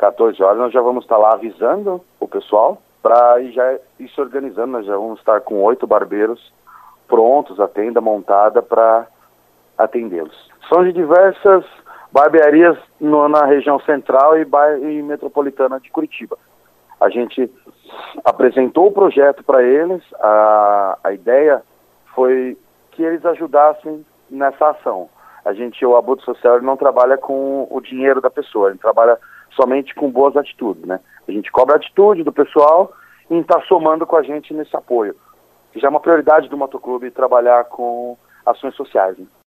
14 horas nós já vamos estar lá avisando o pessoal para já ir se organizando. Nós já vamos estar com 8 barbeiros prontos, a tenda montada para atendê-los. São de diversas barbearias na região central e metropolitana de Curitiba. A gente apresentou o projeto para eles, a ideia foi que eles ajudassem nessa ação. O Abutre Social ele não trabalha com o dinheiro da pessoa, ele trabalha somente com boas atitudes, né? A gente cobra a atitude do pessoal e está somando com a gente nesse apoio. Já é uma prioridade do motoclube trabalhar com ações sociais, né?